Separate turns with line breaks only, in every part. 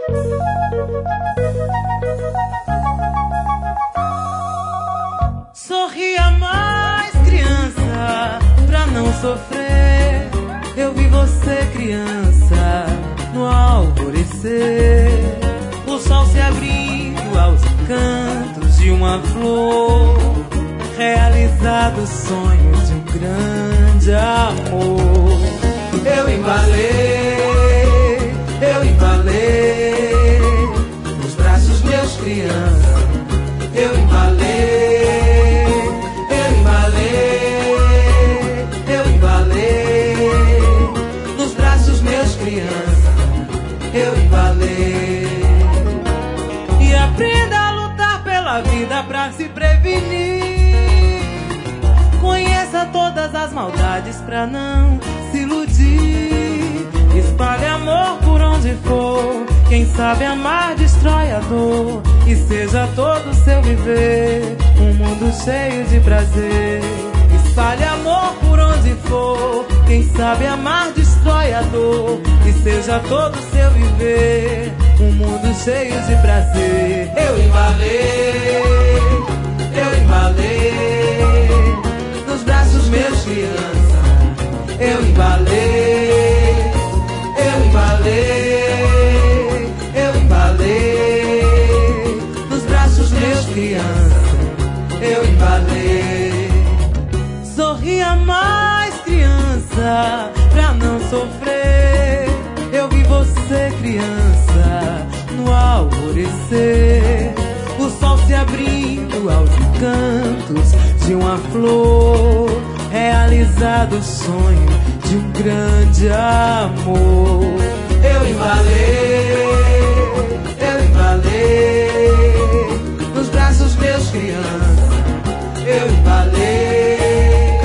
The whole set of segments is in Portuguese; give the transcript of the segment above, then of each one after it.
Sorria mais, criança, pra não sofrer. Eu vi você, criança, no alvorecer. O sol se abrindo aos cantos de uma flor. Realizado o sonho de um grande amor. Eu embalei nos braços meus, criança. Eu embalei nos braços meus, criança. Eu embalei. E aprenda a lutar pela vida pra se prevenir. Conheça todas as maldades pra não se iludir. Espalhe amor por onde for. Quem sabe amar destrói a dor. E seja todo o seu viver um mundo cheio de prazer. Espalhe amor por onde for. Quem sabe amar destrói a dor. E seja todo o seu viver um mundo cheio de prazer. Eu embalei nos braços meus, criança. Eu embalei nos braços meus, criança. Eu embalei. Sorria mais, criança, pra não sofrer. Eu vi você, criança, no alvorecer. O sol se abrindo aos cantos de uma flor. Realizado o sonho de um grande amor. Eu embalei nos braços meus, criança. Eu embalei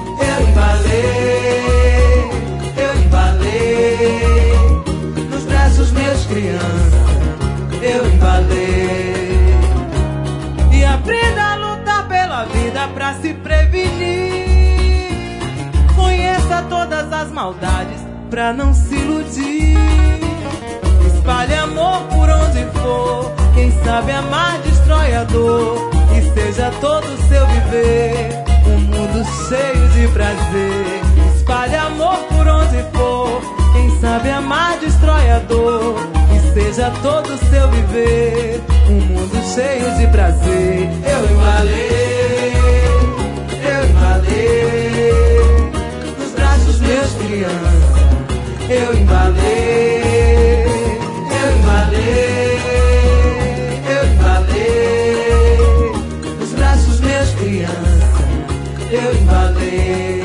nos braços meus, criança. Eu embalei. E aprenda a lutar pela vida pra se prevenir. Conheça todas as maldades pra não se iludir. Espalhe amor por onde for. Quem sabe amar destrói a dor. E seja todo o seu viver um mundo cheio de prazer. Espalhe amor por onde for. Quem sabe amar destrói a dor. E seja todo o seu viver um mundo cheio de prazer. Eu embalei nos braços meus, criança. Eu embalei nos braços meus, criança. Eu embalei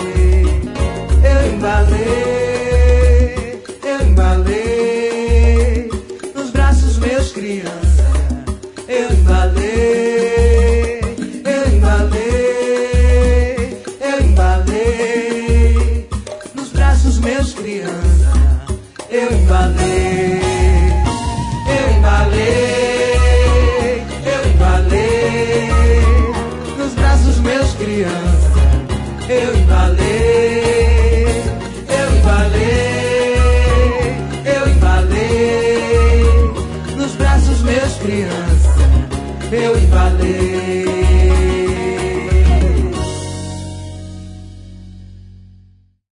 nos braços meus, criança. Eu embalei nos braços meus, criança. Eu embalei nos braços meus, criança. Eu embalei.